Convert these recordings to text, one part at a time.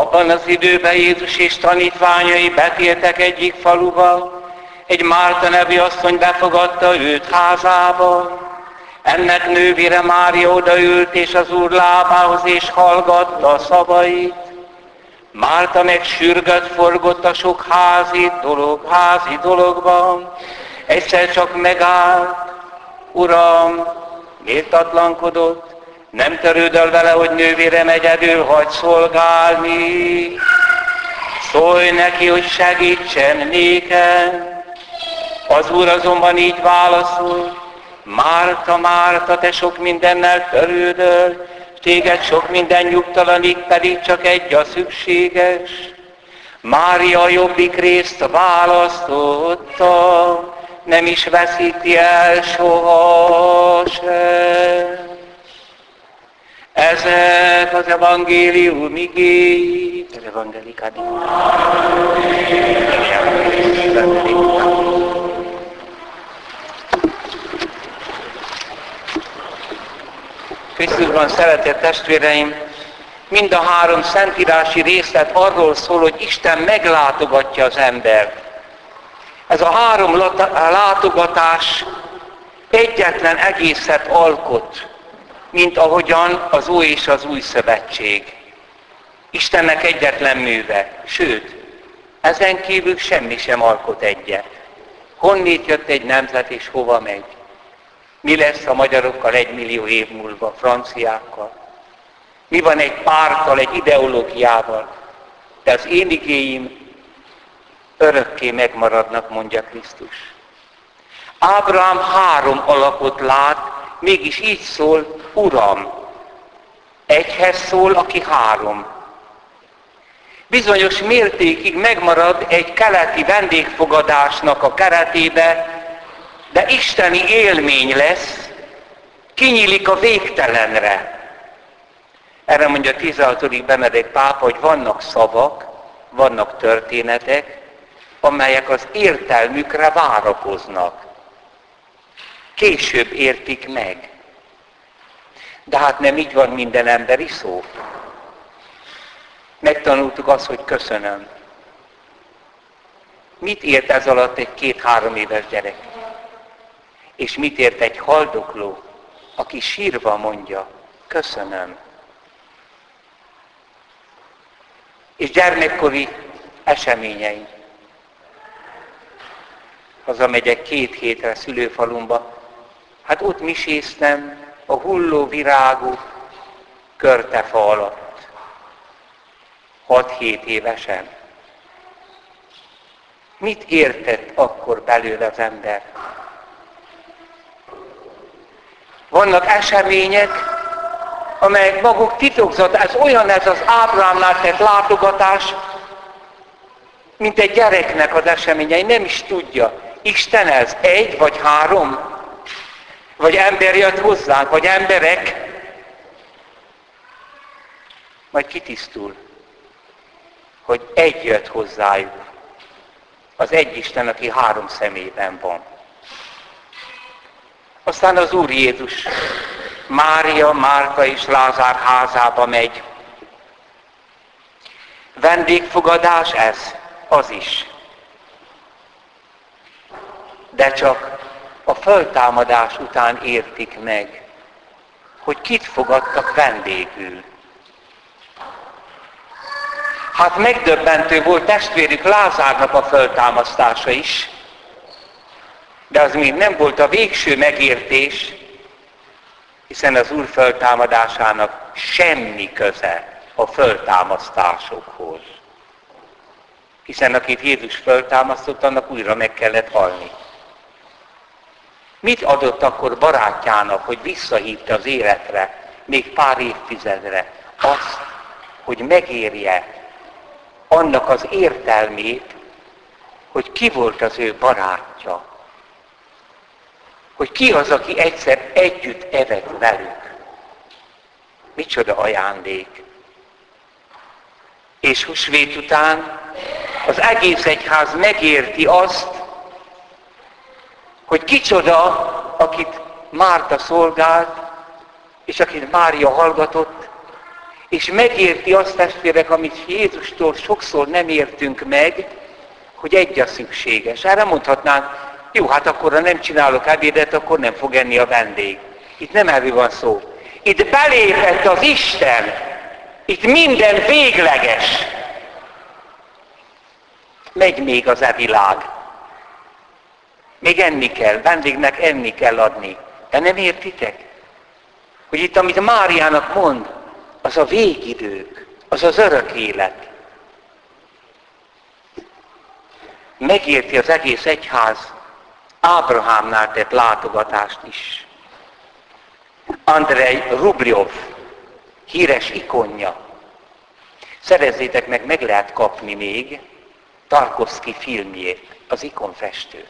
Abban az időben Jézus és tanítványai betértek egyik faluba, egy Márta nevű asszony befogadta őt házába. Ennek nővére Mária odaült, és az Úr lábához, és hallgatta a szavait. Márta meg sürgött, forgott a sok házi dologban. Egyszer csak megállt. Uram, méltatlankodott, nem törődöl vele, hogy nővérem egyedül hagy szolgálni. Szólj neki, hogy segítsen nékem. Az Úr azonban így válaszol: Márta, Márta, te sok mindennel törődöl, téged sok minden nyugtalanít, pedig csak egy a szükséges. Mária a jobbik részt választotta, nem is veszíti el sohasem. Ezek az evangélium igéi. Az evangelikádi. Krisztusban szeretett testvéreim, mind a három szentírási részlet arról szól, hogy Isten meglátogatja az embert. Ez a három látogatás egyetlen egészet alkot, mint ahogyan az Ói és az Új Szövetség. Istennek egyetlen műve, sőt, ezen kívül semmi sem alkot egyet. Honnét jött egy nemzet és hova megy? Mi lesz a magyarokkal 1 millió év múlva, franciákkal? Mi van egy párttal, egy ideológiával? De az én igéim örökké megmaradnak, mondja Krisztus. Ábrahám 3 alakot lát, mégis így szól: Uram. Egyhez szól, aki 3. Bizonyos mértékig megmarad egy keleti vendégfogadásnak a keretébe, de isteni élmény lesz, kinyílik a végtelenre. Erre mondja 16. Benedek pápa, hogy vannak szavak, vannak történetek, amelyek az értelmükre várakoznak. Később értik meg. De hát nem így van minden emberi szó. Megtanultuk azt, hogy köszönöm. Mit ért ez alatt egy 2-3 éves gyerek? És mit ért egy haldokló, aki sírva mondja: köszönöm. És gyermekkori eseményeim. Hazamegyek 2 hétre szülőfalumba, hát ott miséztem a hulló virágú körtefa alatt. 6-7 évesen. Mit értett akkor belőle az ember? Vannak események, amelyek maguk titokzat, ez olyan, ez az Ábrahámnál tett látogatás, mint egy gyereknek az eseményei, nem is tudja. Isten ez 1 vagy 3? Vagy ember jött hozzánk, vagy emberek? Majd kitisztul, hogy egy jött hozzájuk. Az egy Isten, aki 3 szemében van. Aztán az Úr Jézus Mária, Márta és Lázár házába megy. Vendégfogadás ez, az is. De csak a föltámadás után értik meg, hogy kit fogadtak vendégül. Hát megdöbbentő volt testvérük Lázárnak a föltámasztása is, de az még nem volt a végső megértés, hiszen az Úr föltámadásának semmi köze a föltámasztásokhoz. Hiszen akit Jézus föltámasztott, annak újra meg kellett halni. Mit adott akkor barátjának, hogy visszahívta az életre, még pár évtizedre? Azt, hogy megérje annak az értelmét, hogy ki volt az ő barátja. Hogy ki az, aki egyszer együtt evett velük. Micsoda ajándék. És húsvét után az egész egyház megérti azt, hogy kicsoda, akit Márta szolgált, és akit Mária hallgatott, És megérti azt, testvérek, amit Jézustól sokszor nem értünk meg, hogy egy a szükséges. Erre mondhatnánk, jó, hát akkor ha nem csinálok ebédet, akkor nem fog enni a vendég. Itt nem erről van szó. Itt belépett az Isten. Itt minden végleges. Megy még az világ. Még enni kell, vendégnek enni kell adni. De nem értitek? Hogy itt, amit Máriának mond, az a végidők, az az örök élet. Megérti az egész egyház Ábrahámnál tett látogatást is. Andrej Rubljov, híres ikonja. Szerezzétek meg lehet kapni még Tarkovszky filmjét, az ikonfestőt.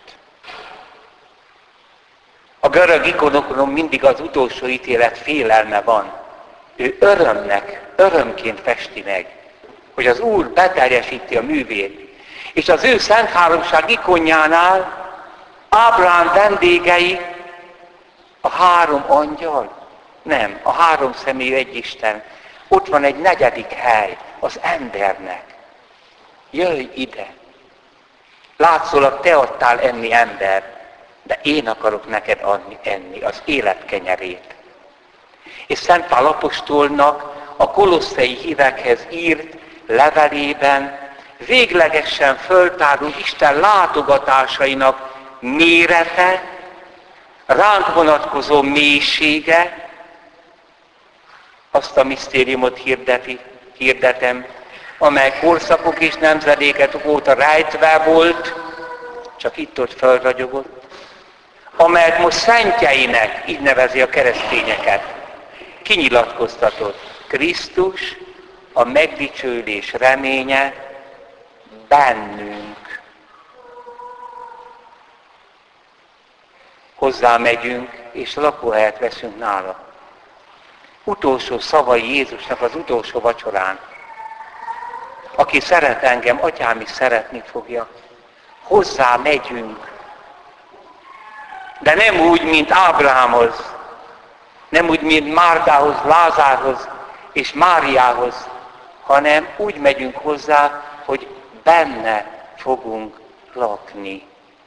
A görög ikonokon mindig az utolsó ítélet félelme van. Ő örömként festi meg, hogy az Úr beteljesíti a művét. És az ő Szent Háromság ikonjánál Ábrahám vendégei a 3 angyal, nem, a 3 személyű egy Isten. Ott van egy 4. hely, az embernek. Jöjj ide! Látszólag te adtál enni ember, de én akarok neked adni enni az élet kenyerét. És Szent Pál apostolnak a kolosszai hívekhez írt levelében véglegesen föltárul Isten látogatásainak mérete, ránk vonatkozó mélysége, azt a misztériumot hirdetem, amely korszakok és nemzedékek óta rejtve volt, csak itt-ott felragyogott, amelyet most szentjeinek, így nevezi a keresztényeket, kinyilatkoztatott. Krisztus, a megdicsőlés reménye bennünk. Hozzá megyünk, és lakóhelyet veszünk nála. Utolsó szavai Jézusnak az utolsó vacsorán. Aki szeret engem, atyám is szeretni fogja. Hozzá megyünk. De nem úgy, mint Ábrahámhoz, nem úgy, mint Mártához, Lázárhoz és Máriához, hanem úgy megyünk hozzá, hogy benne fogunk lakni.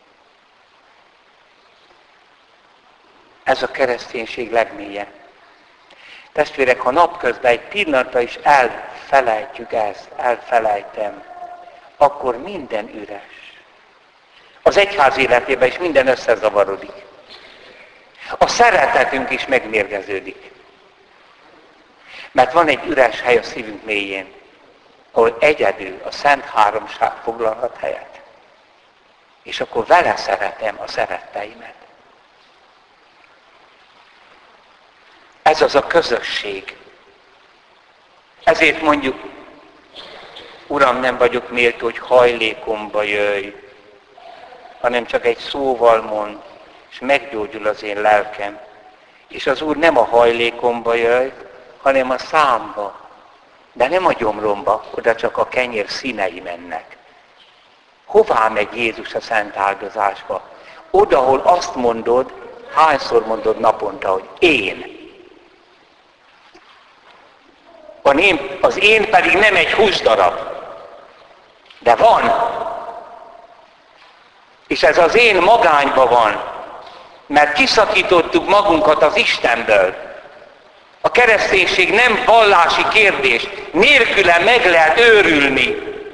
Ez a kereszténység legmélye. Testvérek, ha napközben egy pillanatra is elfelejtjük ezt, elfelejtem, akkor minden üres. Az egyház életében is minden összezavarodik. A szeretetünk is megmérgeződik. Mert van egy üres hely a szívünk mélyén, ahol egyedül a Szent Háromság foglalhat helyet. És akkor vele szeretem a szeretteimet. Ez az a közösség. Ezért mondjuk, Uram, nem vagyok méltó, hogy hajlékomba jöjj, hanem csak egy szóval mond, és meggyógyul az én lelkem. És az Úr nem a hajlékomba jöjj, hanem a számba. De nem a gyomromba, oda csak a kenyér színei mennek. Hová megy Jézus a szent áldozásba? Oda, ahol azt mondod, hányszor mondod naponta, hogy én. Az én pedig nem egy húsdarab, de van. És ez az én magányban van, mert kiszakítottuk magunkat az Istenből. A kereszténység nem vallási kérdés, nélküle meg lehet őrülni.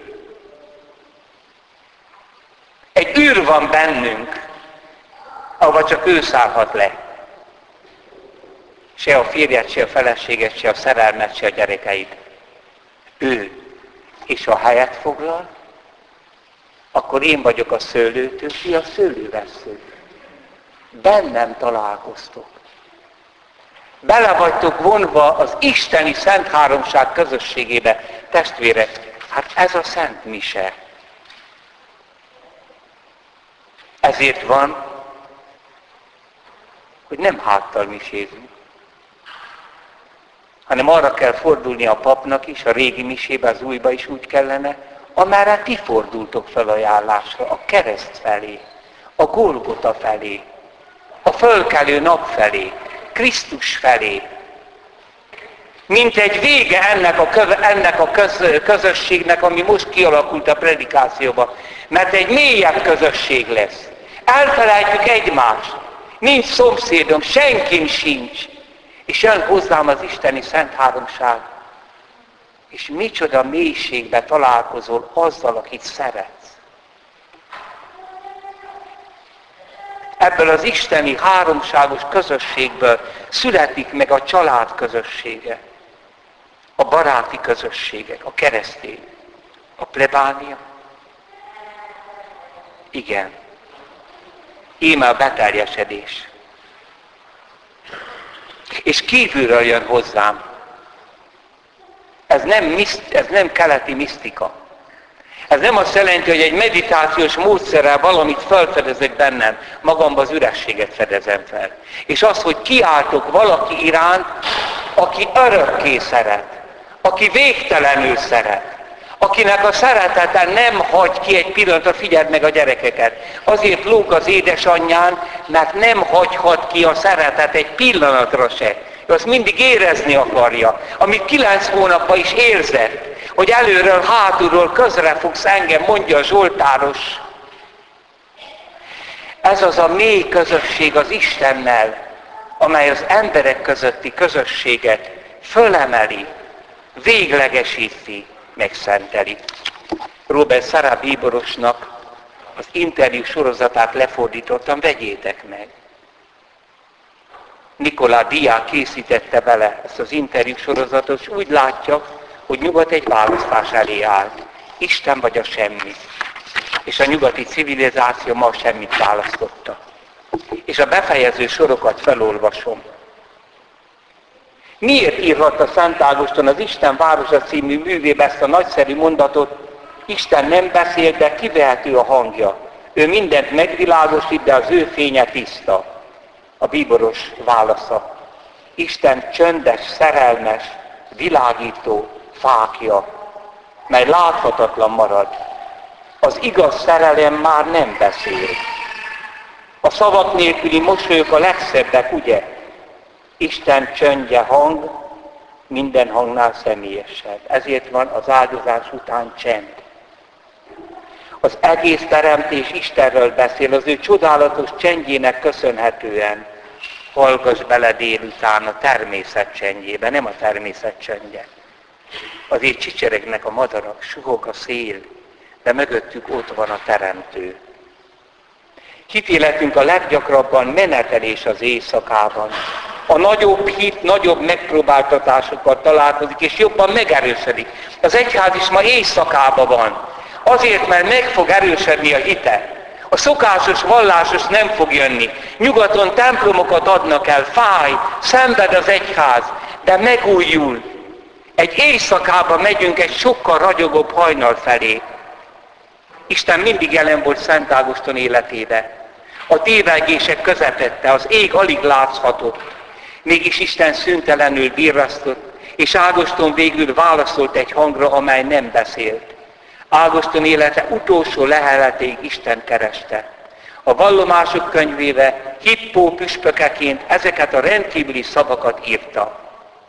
Egy űr van bennünk, ahova csak ő szállhat le. Se a férjet, se a feleséget, se a szerelmet, se a gyerekeit. Ő. És ha helyet foglal, akkor én vagyok a szőlőtő, ti a szőlővessző. Bennem találkoztok. Bele vagytok vonva az isteni Szent Háromság közösségébe. Testvérek, hát ez a Szent Mise. Ezért van, hogy nem háttal misézünk, hanem arra kell fordulni a papnak is, a régi misébe, az újba is úgy kellene, amerre ti fordultok felajánlásra, a kereszt felé, a Golgota felé, a fölkelő nap felé, Krisztus felé. mint egy vége ennek a közösségnek, ami most kialakult a predikációban. Mert egy mélyebb közösség lesz. Elfelejtjük egymást. Nincs szomszédom, senkin sincs. És jön hozzám az isteni Szent Háromság. És micsoda mélységbe találkozol azzal, akit szeretsz. Ebből az isteni háromságos közösségből születik meg a család közössége, a baráti közösségek, a keresztény, a plebánia. Igen. Íme a beteljesedés. És kívülről jön hozzám. Ez nem keleti misztika. Ez nem azt jelenti, hogy egy meditációs módszerrel valamit felfedezek bennem, magamban az ürességet fedezem fel. És az, hogy kiáltok valaki iránt, aki örökké szeret, aki végtelenül szeret, akinek a szeretete nem hagy ki egy pillanatra, figyeld meg a gyerekeket. Azért lóg az édesanyján, mert nem hagyhat ki a szeretet egy pillanatra se. Ő azt mindig érezni akarja, amit 9 hónapban is érzett, hogy előről, hátulról közre fogsz engem, mondja a Zsoltáros. Ez az a mély közösség az Istennel, amely az emberek közötti közösséget fölemeli, véglegesíti, megszenteli. Robert Sarah bíborosnak az interjú sorozatát lefordítottam, vegyétek meg. Nikolá Diák készítette vele ezt az interjú sorozatot, és úgy látja, hogy nyugat egy választás elé állt. Isten vagy a semmi. És a nyugati civilizáció ma semmit választotta. És a befejező sorokat felolvasom. Miért írhatta Szent Ágoston az Isten városa című művébe ezt a nagyszerű mondatot? Isten nem beszél, de kivehető a hangja. Ő mindent megvilágosít, de az ő fénye tiszta. A bíboros válasza. Isten csöndes, szerelmes, világító fákja, mely láthatatlan marad. Az igaz szerelem már nem beszél. A szavak nélküli mosolyok a legszebbek, ugye? Isten csöndje hang, minden hangnál személyesebb. Ezért van az áldozás után csend. Az egész teremtés Istenről beszél, az ő csodálatos csendjének köszönhetően. Hallgass bele délután a természet csendjébe, nem a természet csendje. Azért csicseregnek a madarak, suhog a szél, de mögöttük ott van a Teremtő. Hitéletünk a leggyakrabban menetelés az éjszakában. A nagyobb hit, nagyobb megpróbáltatásokkal találkozik, és jobban megerősödik. Az egyház is ma éjszakában van. Azért, mert meg fog erősödni a hite. A szokásos, vallásos nem fog jönni. Nyugaton templomokat adnak el, fáj, szenved az egyház, de megújul. Egy éjszakában megyünk egy sokkal ragyogóbb hajnal felé. Isten mindig jelen volt Szent Ágoston életébe. A tévegések közepette, az ég alig láthatott. Mégis Isten szüntelenül virrasztott, és Ágoston végül válaszolt egy hangra, amely nem beszélt. Ágoston élete utolsó leheletéig Isten kereste. A vallomások könyvébe Hippó püspökeként ezeket a rendkívüli szavakat írta.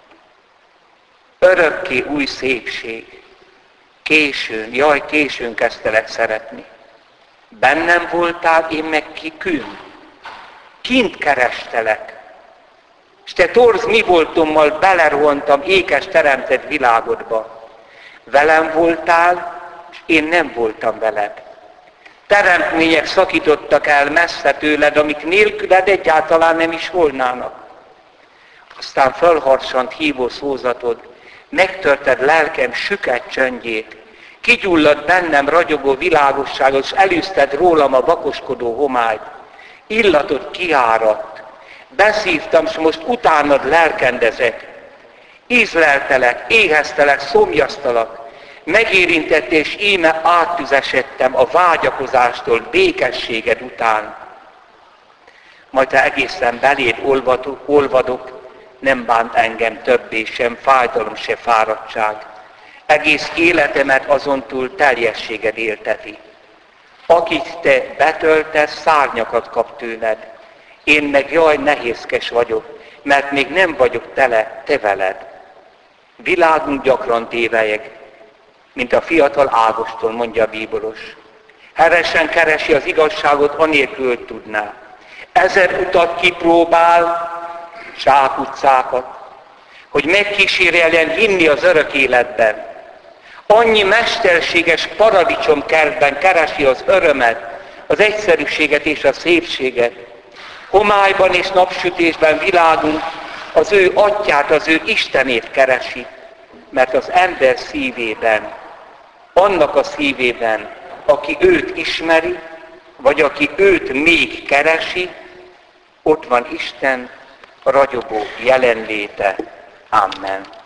Örökké új szépség. Későn, jaj, későn kezdtelek szeretni. Bennem voltál, én meg kikün. Kint kerestelek. És te torz mi voltommal belerohantam ékes teremtett világodba. Velem voltál, és én nem voltam veled. Teremtmények szakítottak el messze tőled, amik nélküled egyáltalán nem is volnának. Aztán fölharsant hívó szózatod, megtörted lelkem süket csöndjét, kigyulladt bennem ragyogó világosságot, és elűzted rólam a vakoskodó homályt. Illatod kiáradt, beszívtam, és most utánad lelkendezek. Ízleltelek, éheztelek, szomjaztalak, megérintett, és íme áttüzesedtem a vágyakozástól békességed után. Majd ha egészen beléd olvadok, nem bánt engem többé sem fájdalom, se fáradtság. Egész életemet azontúl teljességed élteti. Akit te betöltesz, szárnyakat kap tőled. Én meg jaj, nehézkes vagyok, mert még nem vagyok tele te veled. Világunk gyakran tévelyek, mint a fiatal Ágoston, mondja a bíbolos. Heresen keresi az igazságot, anélkül tudná. 1000 utat kipróbál, zsákutcákat, hogy megkíséreljen hinni az örök életben. Annyi mesterséges paradicsomkertben keresi az örömet, az egyszerűséget és a szépséget. Homályban és napsütésben világunk az ő atyát, az ő Istenét keresi, mert az ember szívében, annak a szívében, aki őt ismeri, vagy aki őt még keresi, ott van Isten ragyogó jelenléte. Amen.